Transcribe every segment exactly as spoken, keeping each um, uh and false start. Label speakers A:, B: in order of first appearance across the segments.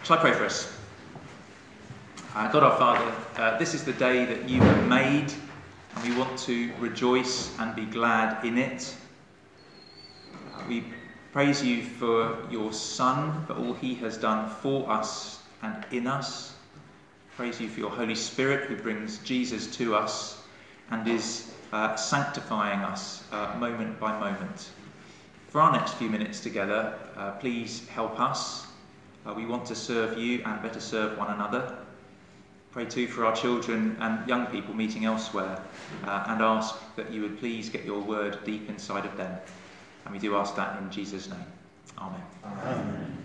A: Shall I pray for us? Uh, God our Father, uh, this is the day that you have made, and we want to rejoice and be glad in it. Uh, we praise you for your Son, for all he has done for us and in us. Praise you for your Holy Spirit, who brings Jesus to us and is uh, sanctifying us uh, moment by moment. For our next few minutes together, uh, please help us. Uh, we want to serve you and better serve one another. Pray too for our children and young people meeting elsewhere, uh, and ask that you would please get your word deep inside of them. And we do ask that in Jesus' name. Amen. Amen.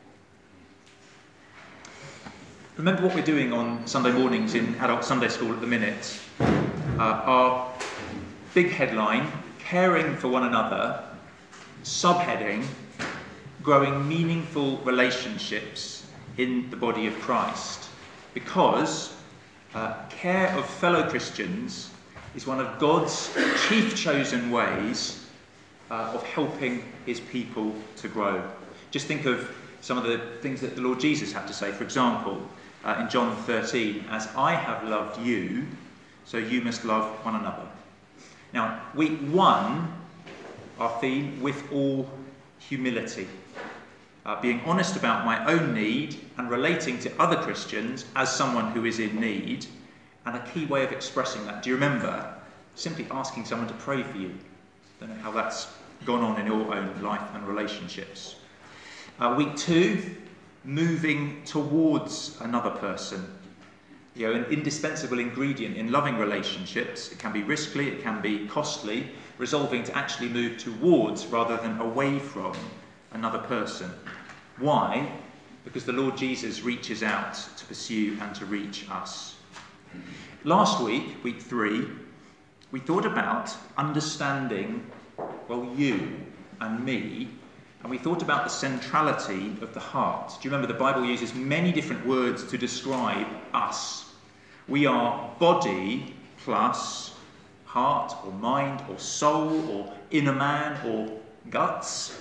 A: Remember what we're doing on Sunday mornings in adult Sunday school at the minute. Uh, our big headline, caring for one another, subheading, growing meaningful relationships in the body of Christ. Because uh, care of fellow Christians is one of God's chief chosen ways uh, of helping his people to grow. Just think of some of the things that the Lord Jesus had to say. For example, uh, in John thirteen, as I have loved you, so you must love one another. Now, week one, our theme, with all humility. Uh, being honest about my own need and relating to other Christians as someone who is in need, and a key way of expressing that. Do you remember simply asking someone to pray for you? I don't know how that's gone on in your own life and relationships. Uh, week two, moving towards another person. You know, an indispensable ingredient in loving relationships. It can be risky, it can be costly, resolving to actually move towards rather than away from another person. Why? Because the Lord Jesus reaches out to pursue and to reach us. Last week, week three, we thought about understanding, well, you and me, and we thought about the centrality of the heart. Do you remember the Bible uses many different words to describe us? We are body plus heart or mind or soul or inner man or guts.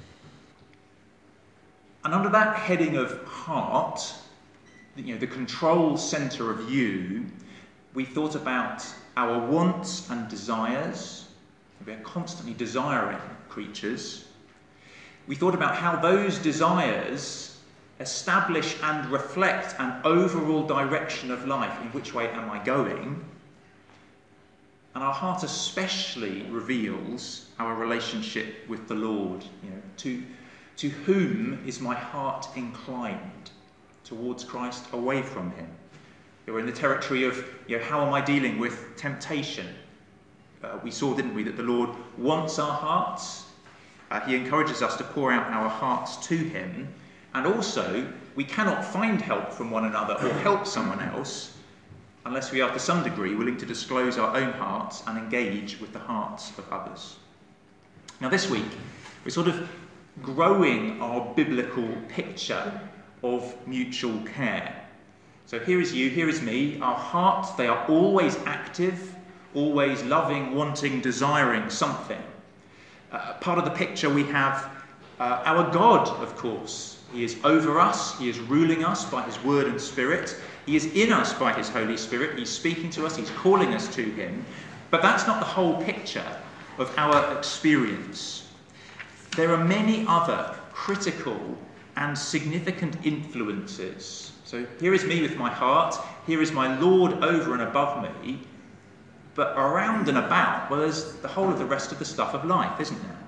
A: And under that heading of heart, you know, the control centre of you, we thought about our wants and desires. We are constantly desiring creatures. We thought about how those desires establish and reflect an overall direction of life. In which way am I going? And our heart especially reveals our relationship with the Lord. You know, to To whom is my heart inclined? Towards Christ, away from him? We're in the territory of, you know, how am I dealing with temptation? Uh, we saw, didn't we, that the Lord wants our hearts. Uh, he encourages us to pour out our hearts to him. And also, we cannot find help from one another or help someone else unless we are, to some degree, willing to disclose our own hearts and engage with the hearts of others. Now, this week, we're sort of growing our biblical picture of mutual care. So here is you, here is me. Our hearts, they are always active, always loving, wanting, desiring something. Uh, part of the picture we have uh, our God, of course. He is over us. He is ruling us by his word and spirit. He is in us by his Holy Spirit. He's speaking to us. He's calling us to him. But that's not the whole picture of our experience. There are many other critical and significant influences. So here is me with my heart. Here is my Lord over and above me. But around and about, well, there's the whole of the rest of the stuff of life, isn't there?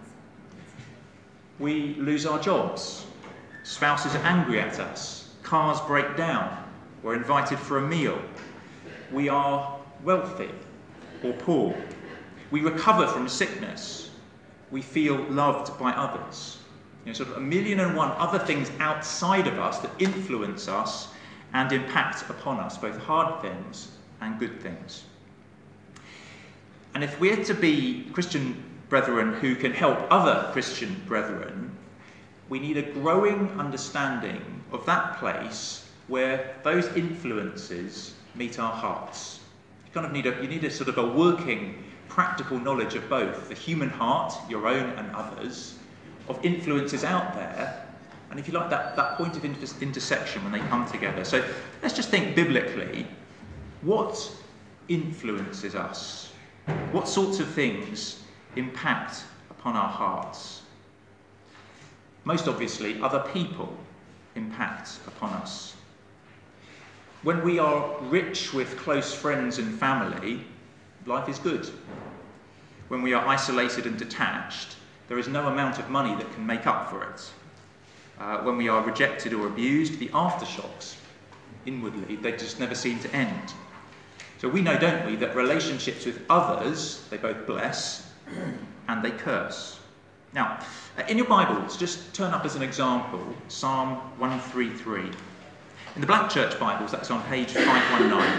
A: We lose our jobs. Spouses are angry at us. Cars break down. We're invited for a meal. We are wealthy or poor. We recover from sickness. We feel loved by others. You know, sort of a million and one other things outside of us that influence us and impact upon us, both hard things and good things. And if we're to be Christian brethren who can help other Christian brethren, we need a growing understanding of that place where those influences meet our hearts. You kind of need a, you need a sort of a working, practical knowledge of both the human heart, your own and others, of influences out there, and if you like, that, that point of inter- intersection when they come together. So let's just think biblically, what influences us? What sorts of things impact upon our hearts? Most obviously, other people impact upon us. When we are rich with close friends and family, life is good. When we are isolated and detached, there is no amount of money that can make up for it. Uh, when we are rejected or abused, the aftershocks, inwardly, they just never seem to end. So we know, don't we, that relationships with others, they both bless and they curse. Now, in your Bibles, just turn up as an example, Psalm one thirty-three. In the Black Church Bibles, that's on page five nineteen.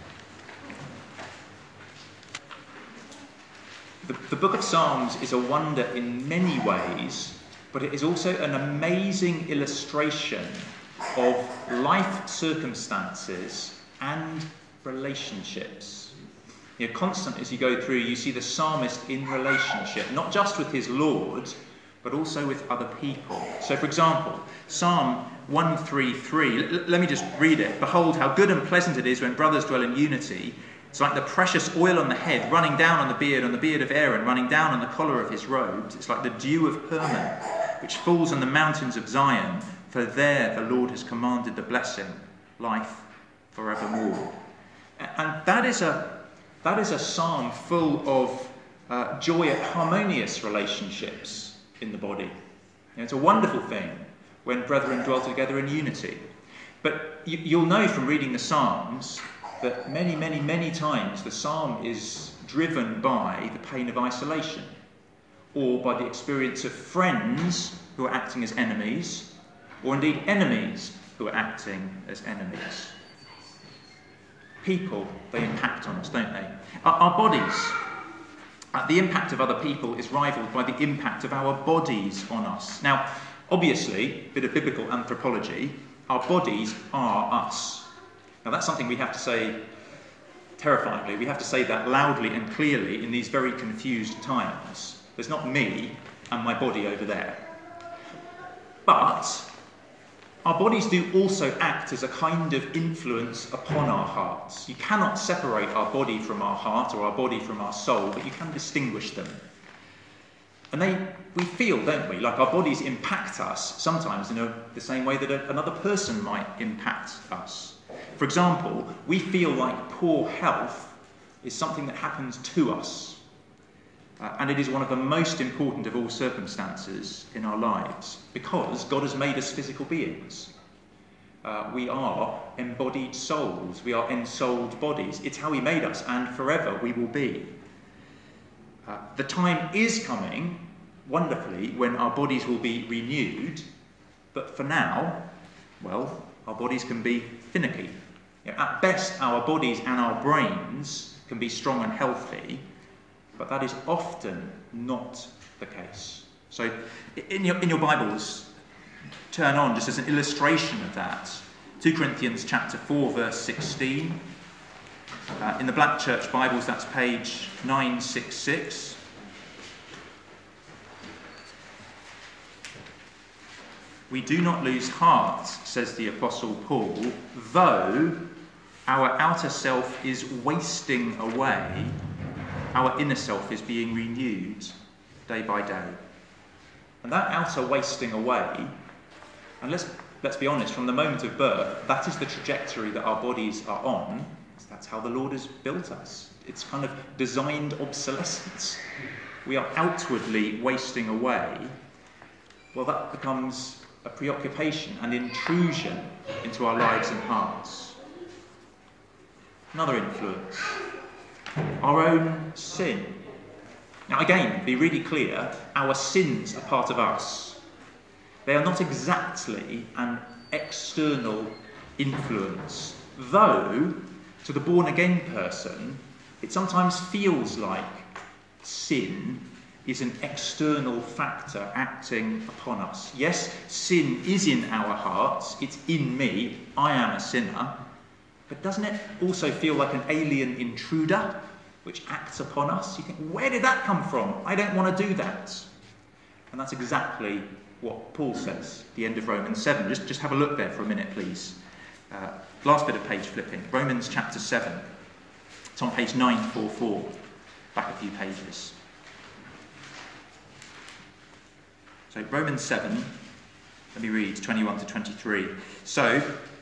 A: The, the book of Psalms is a wonder in many ways, but it is also an amazing illustration of life circumstances and relationships. You know, constant as you go through, you see the psalmist in relationship, not just with his Lord, but also with other people. So, for example, Psalm one thirty-three, l- let me just read it. Behold, how good and pleasant it is when brothers dwell in unity. It's like the precious oil on the head, running down on the beard, on the beard of Aaron, running down on the collar of his robes. It's like the dew of Hermon, which falls on the mountains of Zion. For there the Lord has commanded the blessing, life forevermore. And that is a that is a psalm full of uh, joy at harmonious relationships in the body. You know, it's a wonderful thing when brethren dwell together in unity. But you, you'll know from reading the Psalms that many, many, many times the psalm is driven by the pain of isolation, or by the experience of friends who are acting as enemies, or indeed enemies who are acting as enemies. People, they impact on us, don't they? Our, our bodies, uh, the impact of other people is rivaled by the impact of our bodies on us. Now, obviously, a bit of biblical anthropology, our bodies are us. Now, that's something we have to say terrifyingly. We have to say that loudly and clearly in these very confused times. There's not me and my body over there. But our bodies do also act as a kind of influence upon our hearts. You cannot separate our body from our heart or our body from our soul, but you can distinguish them. And they, we feel, don't we, like our bodies impact us sometimes in a, the same way that a, another person might impact us. For example, we feel like poor health is something that happens to us. Uh, and it is one of the most important of all circumstances in our lives, because God has made us physical beings. Uh, we are embodied souls. We are ensouled bodies. It's how he made us, and forever we will be. Uh, the time is coming, wonderfully, when our bodies will be renewed, but for now, well, our bodies can be finicky. You know, at best, our bodies and our brains can be strong and healthy, but that is often not the case. So in your, in your Bibles, turn on just as an illustration of that. Second Corinthians chapter four, verse sixteen. Uh, in the Black Church Bibles, that's page nine sixty-six. We do not lose heart, says the Apostle Paul, though our outer self is wasting away, our inner self is being renewed day by day. And that outer wasting away, and let's, let's be honest, from the moment of birth, that is the trajectory that our bodies are on. That's how the Lord has built us. It's kind of designed obsolescence. We are outwardly wasting away. Well, that becomes a preoccupation, an intrusion into our lives and hearts. Another influence, our own sin. Now again, be really clear, our sins are part of us. They are not exactly an external influence, though to the born-again person, it sometimes feels like sin is an external factor acting upon us. Yes, sin is in our hearts, it's in me, I am a sinner, but doesn't it also feel like an alien intruder which acts upon us? You think, where did that come from? I don't want to do that. And that's exactly what Paul says at the end of Romans seven. Just, just have a look there for a minute, please. Uh, last bit of page flipping. Romans chapter seven. It's on page nine forty-four. Back a few pages. So Romans seven, let me read twenty-one to twenty-three. So,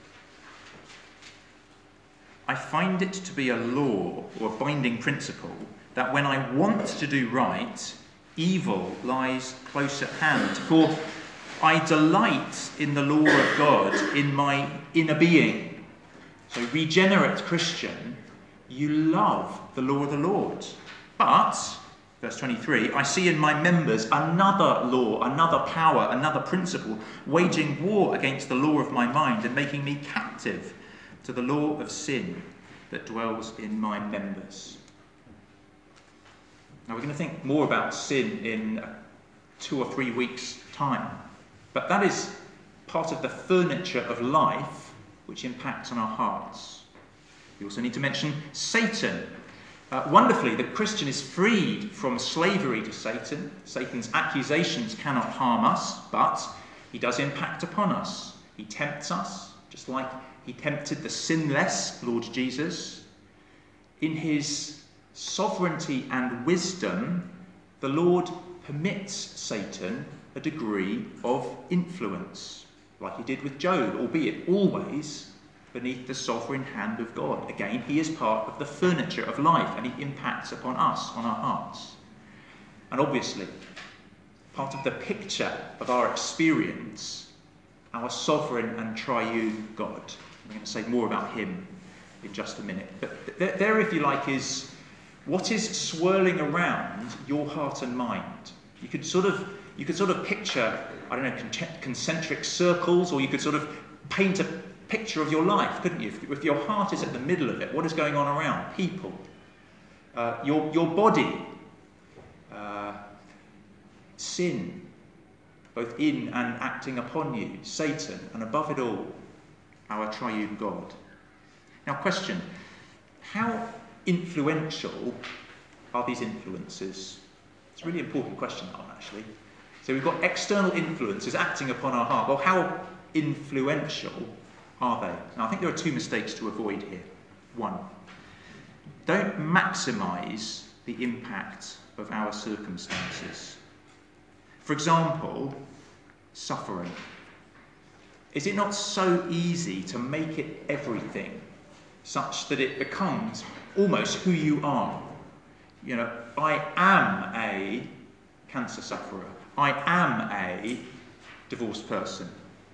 A: I find it to be a law or a binding principle that when I want to do right, evil lies close at hand. For I delight in the law of God in my inner being. So, regenerate Christian, you love the law of the Lord. But, verse twenty-three, I see in my members another law, another power, another principle, waging war against the law of my mind and making me captive to the law of sin that dwells in my members. Now we're going to think more about sin in two or three weeks' time. But that is part of the furniture of life which impacts on our hearts. We also need to mention Satan. Uh, wonderfully, the Christian is freed from slavery to Satan. Satan's accusations cannot harm us, but he does impact upon us. He tempts us, just like he tempted the sinless Lord Jesus. In his sovereignty and wisdom, the Lord permits Satan a degree of influence, like he did with Job, albeit always beneath the sovereign hand of God. Again, he is part of the furniture of life, and he impacts upon us, on our hearts. And obviously, part of the picture of our experience, our sovereign and triune God. I'm going to say more about him in just a minute. But there, there, if you like, is what is swirling around your heart and mind. You could sort of, you could sort of picture, I don't know, con- concentric circles, or you could sort of paint a picture of your life, couldn't you? If, if your heart is at the middle of it, what is going on around? People, uh, your your body, uh, sin, both in and acting upon you, Satan, and above it all, our triune God. Now, question, how influential are these influences? It's a really important question, that one, actually. So we've got external influences acting upon our heart. Well, how influential are they? Now, I think there are two mistakes to avoid here. One, don't maximise the impact of our circumstances. For example, suffering. Is it not so easy to make it everything, such that it becomes almost who you are? You know, I am a cancer sufferer. I am a divorced person.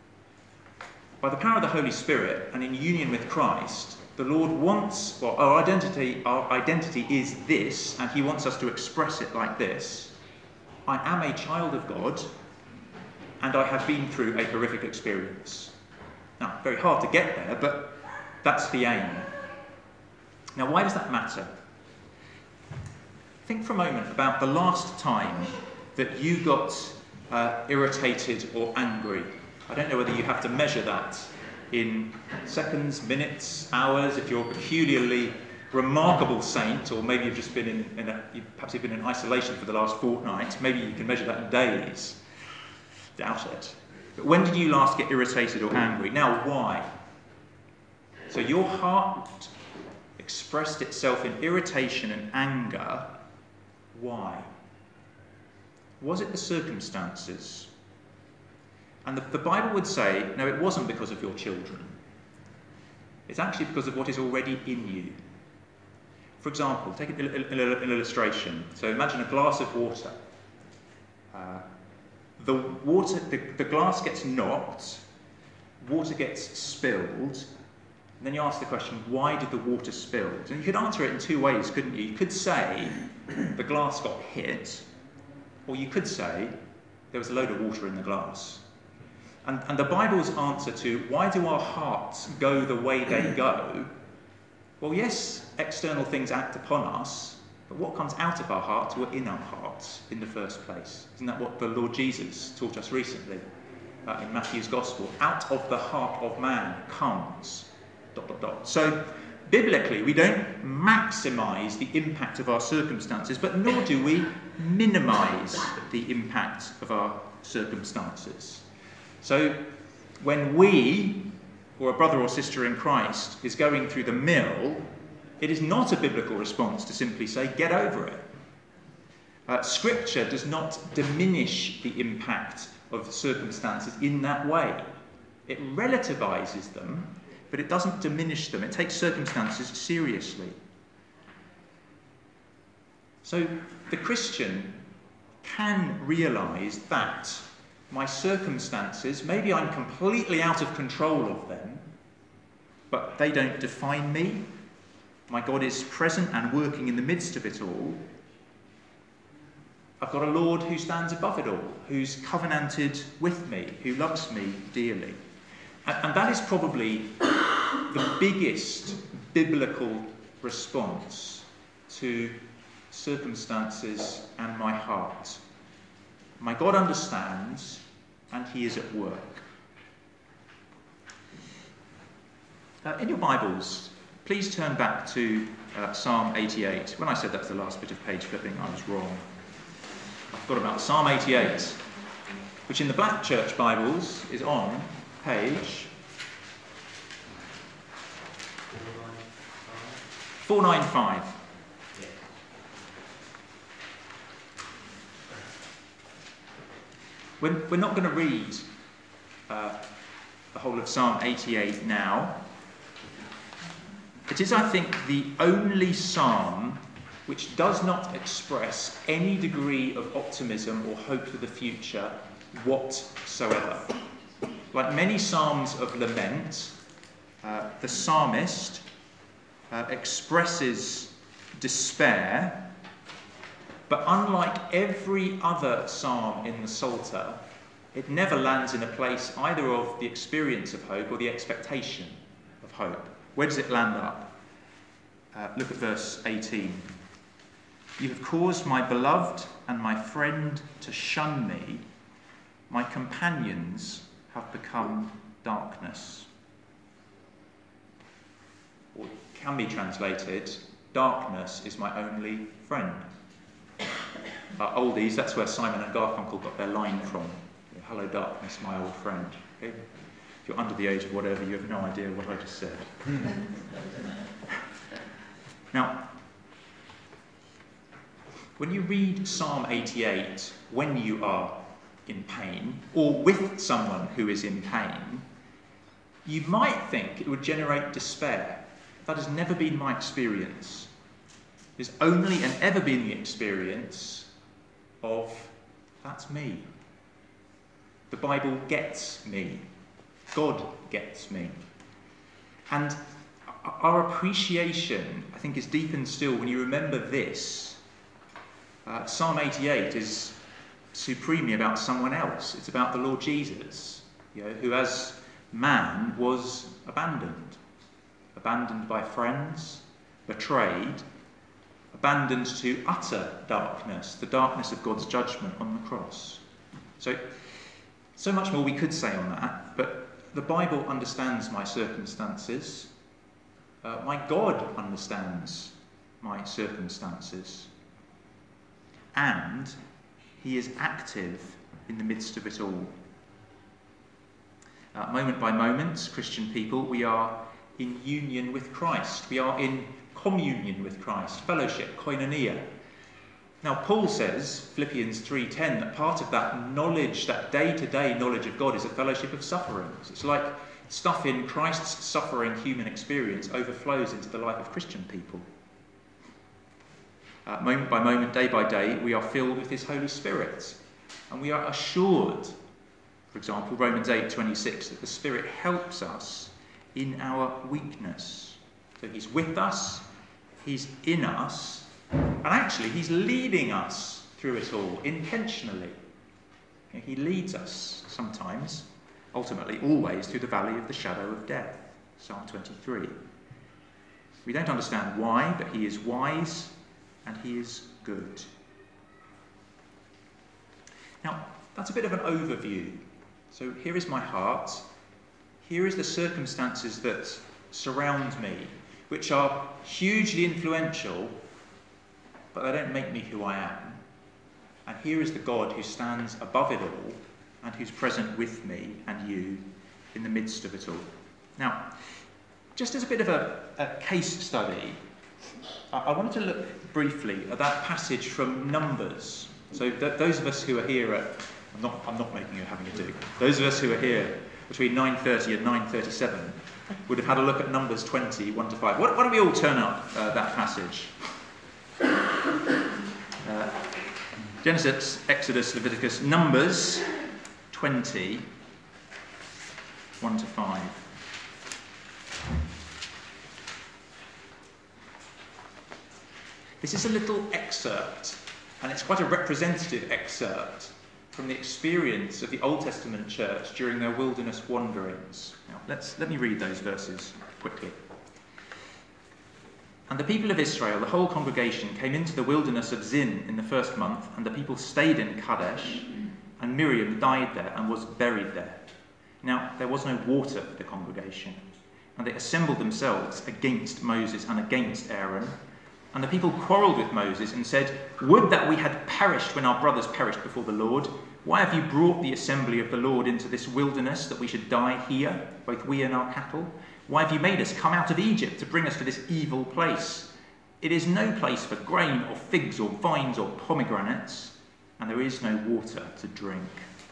A: By the power of the Holy Spirit and in union with Christ, the Lord wants, well, our identity, our identity is this, and he wants us to express it like this. I am a child of God, and I have been through a horrific experience. Now, very hard to get there, but that's the aim. Now, why does that matter? Think for a moment about the last time that you got uh, irritated or angry. I don't know whether you have to measure that in seconds, minutes, hours, if you're a peculiarly remarkable saint, or maybe you've just been in, in a, you've perhaps you've been in isolation for the last fortnight, maybe you can measure that in days. Doubt it. But when did you last get irritated or angry? Now, why? So your heart expressed itself in irritation and anger. Why? Was it the circumstances? And the, the Bible would say, no, it wasn't because of your children. It's actually because of what is already in you. For example, take an, an, an illustration. So imagine a glass of water. Uh, the water, the, the glass gets knocked, water gets spilled, and then you ask the question, why did the water spill? And you could answer it in two ways, couldn't you? You could say the glass got hit, or you could say there was a load of water in the glass. And, and the Bible's answer to why do our hearts go the way they go? Well, yes, external things act upon us, but what comes out of our hearts were in our hearts in the first place. Isn't that what the Lord Jesus taught us recently uh, in Matthew's Gospel? Out of the heart of man comes... dot, dot, dot. So, biblically, we don't maximise the impact of our circumstances, but nor do we minimise the impact of our circumstances. So when we, or a brother or sister in Christ, is going through the mill, it is not a biblical response to simply say, get over it. Uh, scripture does not diminish the impact of circumstances in that way. It relativizes them, but it doesn't diminish them. It takes circumstances seriously. So the Christian can realize that my circumstances, maybe I'm completely out of control of them, but they don't define me. My God is present and working in the midst of it all. I've got a Lord who stands above it all, who's covenanted with me, who loves me dearly. And, and that is probably the biggest biblical response to circumstances and my heart. My God understands, and he is at work. Uh, in your Bibles, please turn back to uh, Psalm eighty-eight. When I said that was the last bit of page flipping, I was wrong. I forgot about Psalm eighty-eight, which in the Black Church Bibles is on page four ninety-five. We're, we're not going to read uh, the whole of Psalm eighty-eight now. It is, I think, the only psalm which does not express any degree of optimism or hope for the future whatsoever. Like many psalms of lament, uh, the psalmist uh, expresses despair, but unlike every other psalm in the Psalter, it never lands in a place either of the experience of hope or the expectation of hope. Where does it land up? Uh, look at verse eighteen. You have caused my beloved and my friend to shun me. My companions have become darkness. Or it can be translated, darkness is my only friend. Uh, oldies, that's where Simon and Garfunkel got their line from. Hello darkness, my old friend. Okay? If you're under the age of whatever, you have no idea what I just said. Now, when you read Psalm eighty-eight, when you are in pain, or with someone who is in pain, you might think it would generate despair. That has never been my experience. There's only and ever been the experience of, that's me. The Bible gets me. God gets me. And our appreciation, I think, is deepened still when you remember this. Uh, Psalm eighty-eight is supremely about someone else. It's about the Lord Jesus, you know, who as man was abandoned. Abandoned by friends, betrayed, abandoned to utter darkness, the darkness of God's judgment on the cross. So, so much more we could say on that, but the Bible understands my circumstances. Uh, my God understands my circumstances. And he is active in the midst of it all. Uh, moment by moment, Christian people, we are in union with Christ. We are in communion with Christ, fellowship, koinonia. Now, Paul says, Philippians three ten, that part of that knowledge, that day-to-day knowledge of God, is a fellowship of sufferings. It's like stuff in Christ's suffering human experience overflows into the life of Christian people. Uh, moment by moment, day by day, we are filled with his Holy Spirit. And we are assured, for example, Romans eight twenty-six, that the Spirit helps us in our weakness. So he's with us, he's in us, and actually he's leading us through it all, intentionally. He leads us sometimes, ultimately always, through the valley of the shadow of death. Psalm twenty-three. We don't understand why, but he is wise and he is good. Now, that's a bit of an overview. So here is my heart. Here is the circumstances that surround me, which are hugely influential, but they don't make me who I am. And here is the God who stands above it all, and who's present with me and you in the midst of it all. Now, just as a bit of a, a case study, I, I wanted to look briefly at that passage from Numbers. So th- those of us who are here at, I'm not, I'm not making you having a do, those of us who are here between nine thirty and nine thirty-seven would have had a look at Numbers twenty, one to five. Why, why don't we all turn up uh, that passage? Uh, Genesis, Exodus, Leviticus, Numbers twenty, one to five. This is a little excerpt, and it's quite a representative excerpt from the experience of the Old Testament church during their wilderness wanderings. Now, let's, let me read those verses quickly. And the people of Israel, the whole congregation, came into the wilderness of Zin in the first month, and the people stayed in Kadesh, and Miriam died there and was buried there. Now, there was no water for the congregation, and they assembled themselves against Moses and against Aaron. And the people quarrelled with Moses and said, "Would that we had perished when our brothers perished before the Lord. Why have you brought the assembly of the Lord into this wilderness, that we should die here, both we and our cattle? Why have you made us come out of Egypt to bring us to this evil place? It is no place for grain or figs or vines or pomegranates, and there is no water to drink."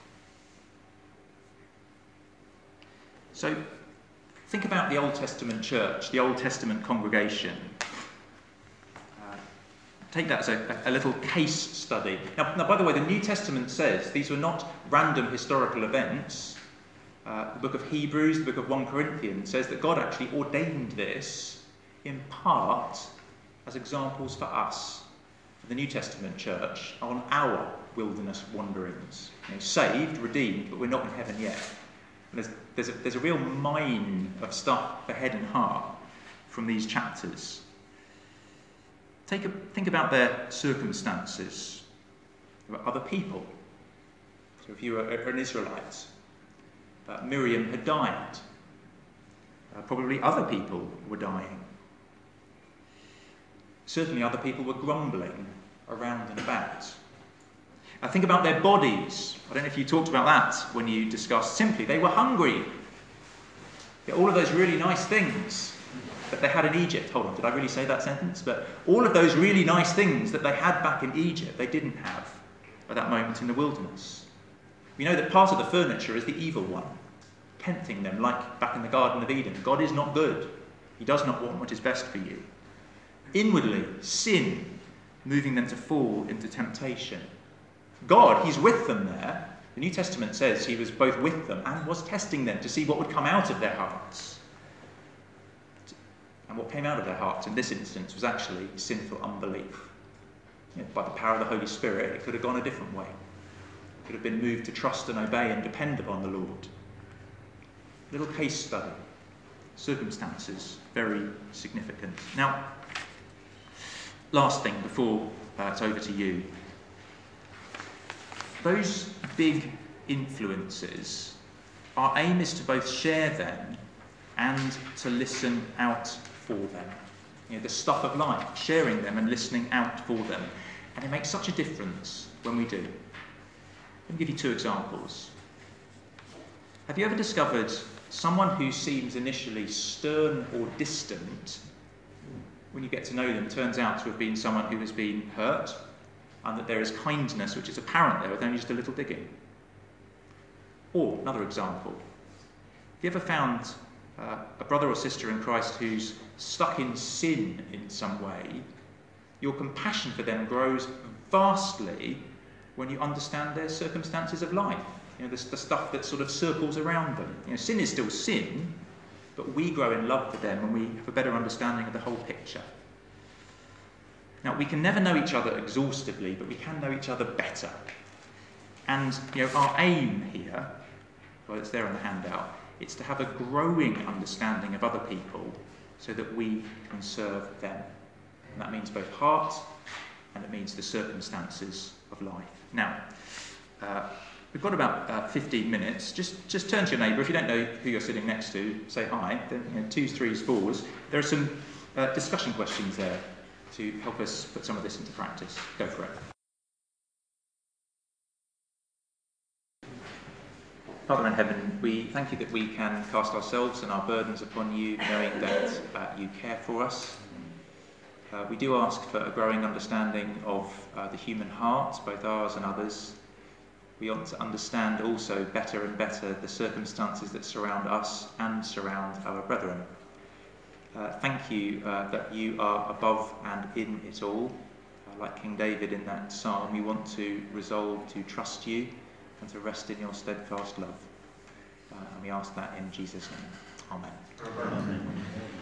A: So think about the Old Testament church, the Old Testament congregation. Take that as a, a little case study. Now, now, by the way, the New Testament says these were not random historical events. Uh, the book of Hebrews, the book of First Corinthians says that God actually ordained this in part as examples for us, for the New Testament church, on our wilderness wanderings. You know, saved, redeemed, but we're not in heaven yet. And there's, there's, a, there's a real mine of stuff for head and heart from these chapters. Take a, think about their circumstances. There were other people. So if you were an Israelite, uh, Miriam had died. Uh, probably other people were dying. Certainly other people were grumbling around and about. Uh, think about their bodies. I don't know if you talked about that when you discussed simply. They were hungry. Yeah, all of those really nice things that they had in Egypt. Hold on, did I really say that sentence? But all of those really nice things that they had back in Egypt, they didn't have at that moment in the wilderness. We know that part of the furniture is the evil one, tempting them like back in the Garden of Eden. God is not good. He does not want what is best for you. Inwardly, sin, moving them to fall into temptation. God, he's with them there. The New Testament says he was both with them and was testing them to see what would come out of their hearts. And what came out of their hearts in this instance was actually sinful unbelief. You know, by the power of the Holy Spirit, it could have gone a different way. It could have been moved to trust and obey and depend upon the Lord. Little case study. Circumstances, very significant. Now, last thing before uh, it's over to you. Those big influences, our aim is to both share them and to listen out for them. You know, the stuff of life, sharing them and listening out for them. And it makes such a difference when we do. Let me give you two examples. Have you ever discovered someone who seems initially stern or distant, when you get to know them, turns out to have been someone who has been hurt, and that there is kindness which is apparent there with only just a little digging? Or, another example, have you ever found uh, a brother or sister in Christ who's stuck in sin in some way? Your compassion for them grows vastly when you understand their circumstances of life. You know, the, the stuff that sort of circles around them. You know, sin is still sin, but we grow in love for them when we have a better understanding of the whole picture. Now, we can never know each other exhaustively, but we can know each other better. And you know, our aim here, well, it's there on the handout, it's to have a growing understanding of other people so that we can serve them. And that means both heart and it means the circumstances of life. Now, uh, we've got about uh, fifteen minutes. Just just turn to your neighbour. If you don't know who you're sitting next to, say hi. Then, you know, twos, threes, fours. There are some uh, discussion questions there to help us put some of this into practice. Go for it. Father in heaven, we thank you that we can cast ourselves and our burdens upon you, knowing that uh, you care for us. Uh, we do ask for a growing understanding of uh, the human heart, both ours and others. We want to understand also better and better the circumstances that surround us and surround our brethren. Uh, thank you uh, that you are above and in it all. Uh, like King David in that psalm, we want to resolve to trust you and to rest in your steadfast love. Uh, and we ask that in Jesus' name. Amen.
B: Amen.